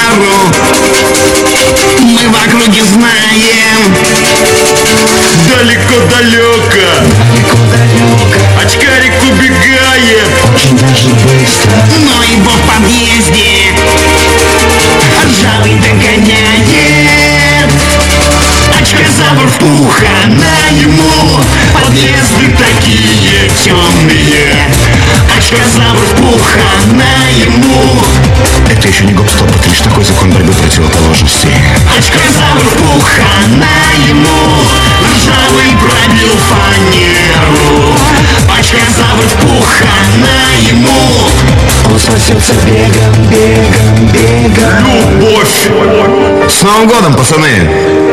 фанеру. Мы в округе знаем. Далеко-далеко очкарик убегает, очень даже быстро, но его в подъезде ржавый догоняет. Очкозавр пуха на ему, подъезды такие темные. Очкозавр пуха на ему. это еще не гоп-стоп, это лишь такой закон борьбы противоположностей. Очкозавр пуха на ему, ржавый пробил фанеру. Очкозавр пуха на ему. он сносился бегом, бегом, бегом. Любовь! С Новым годом, пацаны!